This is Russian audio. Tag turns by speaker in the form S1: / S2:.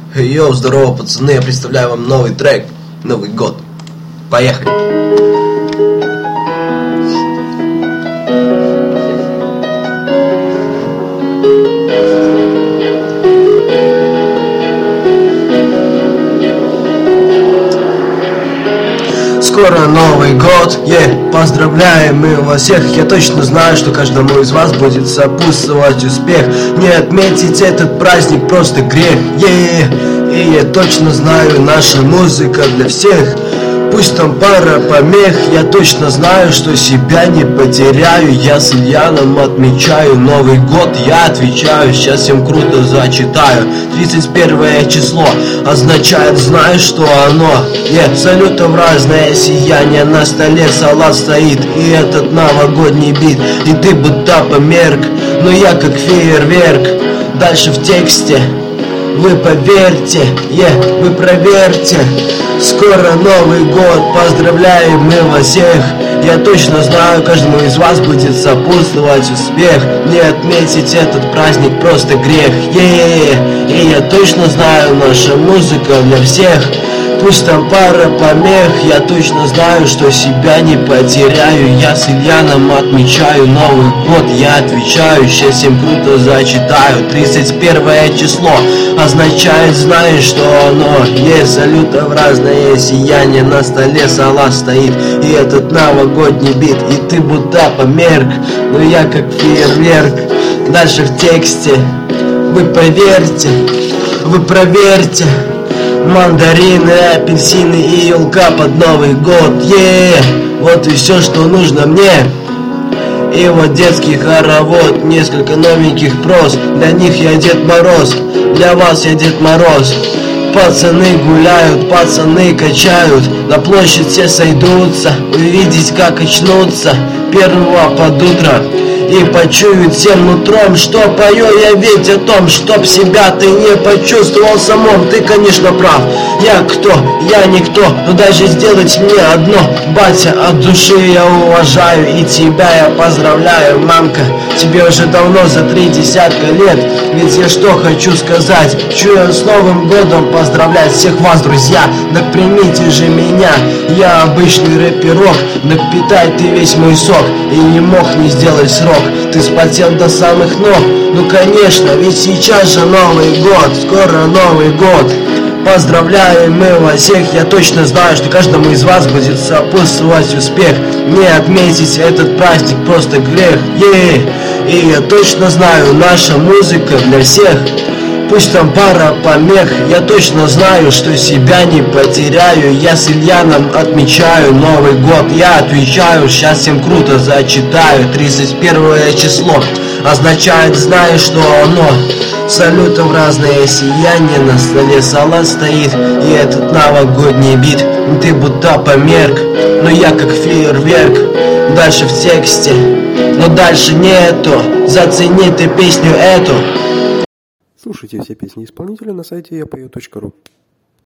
S1: Йоу, здорово, пацаны, я представляю вам новый трек, Новый год. Поехали! Скоро Новый год, поздравляем мы вас всех. Я точно знаю, что каждому из вас будет сопутствовать успех. Не отметить этот праздник просто грех, И я точно знаю, наша музыка для всех. Пусть там пара помех, я точно знаю, что себя не потеряю. Я с Ильяном отмечаю Новый год, я отвечаю, сейчас всем круто зачитаю. 31 число означает, знаешь, что оно? Салютов разное сияние, на столе салат стоит, и этот новогодний бит. И ты будто померк, но я как фейерверк. Дальше в тексте вы поверьте, вы проверьте. Скоро Новый год, поздравляем мы вас всех. Я точно знаю, каждому из вас будет сопутствовать успех. Не отметить этот праздник просто грех, И я точно знаю, наша музыка для всех. Пусть там пара помех, я точно знаю, что себя не потеряю. Я с Ильяном отмечаю Новый год, я отвечаю, сейчас всем круто зачитаю. 31 число означает, знаешь, что оно? Салютов разное сияние, на столе салат стоит, и этот новогодний бит. И ты будто померк, но я как фейерверк. Дальше в тексте вы поверьте, вы проверьте. Мандарины, апельсины и елка под Новый год, Вот и все, что нужно мне. И вот детский хоровод, несколько новеньких прос. Для них я Дед Мороз, для вас я Дед Мороз. Пацаны гуляют, пацаны качают, на площадь все сойдутся, увидеть как очнутся первого под утро. И почуют всем нутром, что пою я ведь о том, чтоб себя ты не почувствовал самом. Ты, конечно, прав, я кто? Я никто, но даже сделать мне одно. Батя, от души я уважаю, и тебя я поздравляю, мамка. Тебе уже давно за 30 лет, ведь я что хочу сказать. Чую с Новым годом поздравлять всех вас, друзья. Так примите же меня, я обычный рэперок. Так питай ты весь мой сок, и не мог не сделать срок. Ты спотел до самых ног, ну конечно, ведь сейчас же Новый год, скоро Новый год. Поздравляем мы вас всех, я точно знаю, что каждому из вас будет сопутствовать успех. Не отметить этот праздник просто грех, И я точно знаю, наша музыка для всех. Пусть там пара помех, я точно знаю, что себя не потеряю. Я с Ильяном отмечаю Новый год, я отвечаю, сейчас всем круто зачитаю. 31 число означает, знаешь, что оно? Салютов разное сияние, на столе салат стоит, и этот новогодний бит. Ты будто померк, но я как фейерверк. Дальше в тексте, но дальше нету, зацени ты песню эту.
S2: Слушайте все песни исполнителя на сайте yapою.ru.